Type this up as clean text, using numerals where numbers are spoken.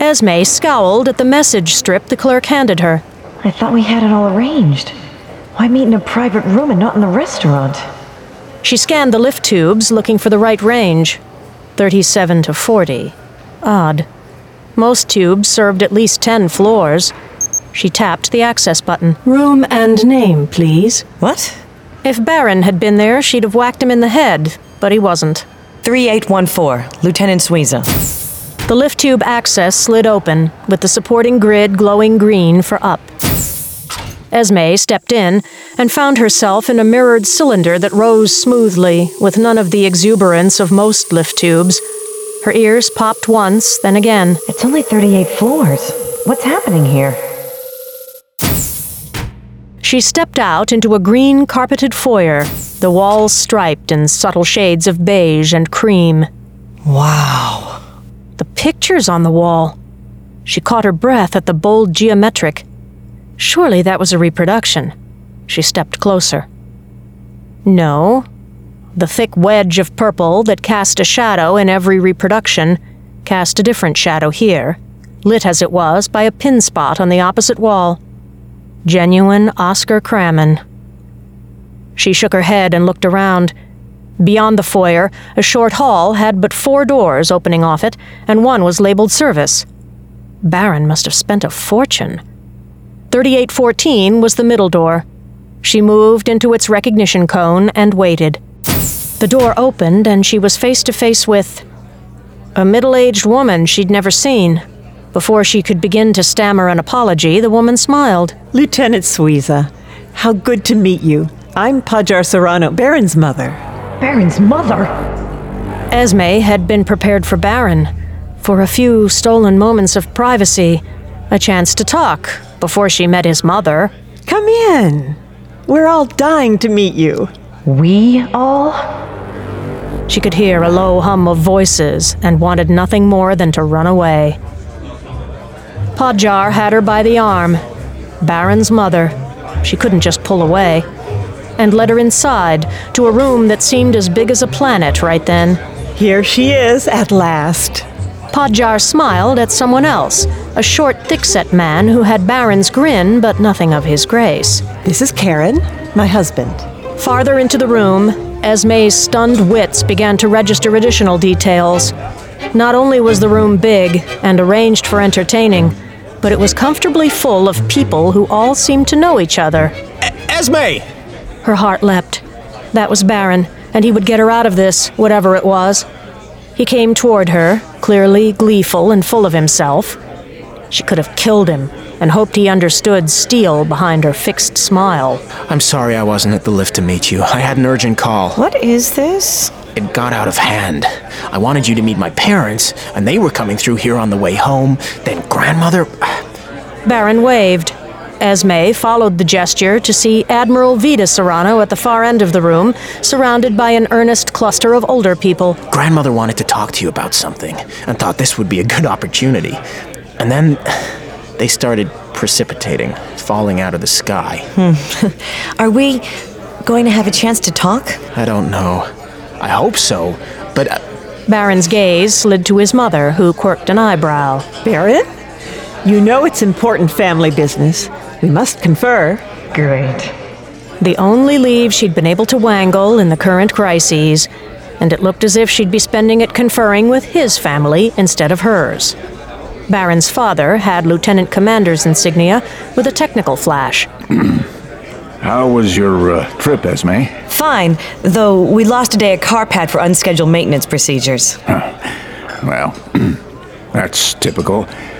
Esme scowled at the message strip the clerk handed her. I thought we had it all arranged. Why meet in a private room and not in the restaurant? She scanned the lift tubes, looking for the right range. 37 to 40. Odd. Most tubes served at least 10 floors. She tapped the access button. Room and name, please. What? If Baron had been there, she'd have whacked him in the head, but he wasn't. 3814, Lieutenant Suiza. The lift tube access slid open, with the supporting grid glowing green for up. Esme stepped in and found herself in a mirrored cylinder that rose smoothly, with none of the exuberance of most lift tubes. Her ears popped once, then again. It's only 38 floors. What's happening here? She stepped out into a green carpeted foyer, the walls striped in subtle shades of beige and cream. Wow. The pictures on the wall. She caught her breath at the bold geometric. Surely that was a reproduction. She stepped closer. No. The thick wedge of purple that cast a shadow in every reproduction cast a different shadow here, lit as it was by a pin spot on the opposite wall. Genuine Oscar Cramen. She shook her head and looked around. Beyond the foyer, a short hall had but 4 doors opening off it, and one was labeled service. Baron must have spent a fortune. 3814 was the middle door. She moved into its recognition cone and waited. The door opened and she was face to face with a middle-aged woman she'd never seen. Before she could begin to stammer an apology, the woman smiled. Lieutenant Suiza, how good to meet you. I'm Pajar Serrano, Baron's mother. Baron's mother? Esme had been prepared for Baron, for a few stolen moments of privacy, a chance to talk before she met his mother. Come in. We're all dying to meet you. We all? She could hear a low hum of voices and wanted nothing more than to run away. Pajar had her by the arm. Baron's mother. She couldn't just pull away. And led her inside, to a room that seemed as big as a planet right then. Here she is, at last. Pajar smiled at someone else, a short, thick-set man who had Baron's grin but nothing of his grace. This is Karen, my husband. Farther into the room, Esme's stunned wits began to register additional details. Not only was the room big and arranged for entertaining, but it was comfortably full of people who all seemed to know each other. Esme! Her heart leapt. That was Baron, and he would get her out of this, whatever it was. He came toward her, clearly gleeful and full of himself. She could have killed him, and hoped he understood steel behind her fixed smile. I'm sorry I wasn't at the lift to meet you. I had an urgent call. What is this? It got out of hand. I wanted you to meet my parents, and they were coming through here on the way home. Then grandmother... Baron waved. Esme followed the gesture to see Admiral Vida Serrano at the far end of the room, surrounded by an earnest cluster of older people. Grandmother wanted to talk to you about something, and thought this would be a good opportunity. And then they started precipitating, falling out of the sky. Are we going to have a chance to talk? I don't know. I hope so, but... Baron's gaze slid to his mother, who quirked an eyebrow. Baron? You know it's important family business. We must confer. Great. The only leave she'd been able to wangle in the current crises, and it looked as if she'd be spending it conferring with his family instead of hers. Baron's father had lieutenant commander's insignia with a technical flash. How was your trip, Esme? Fine, though we lost a day at Carpad for unscheduled maintenance procedures. Well, that's typical.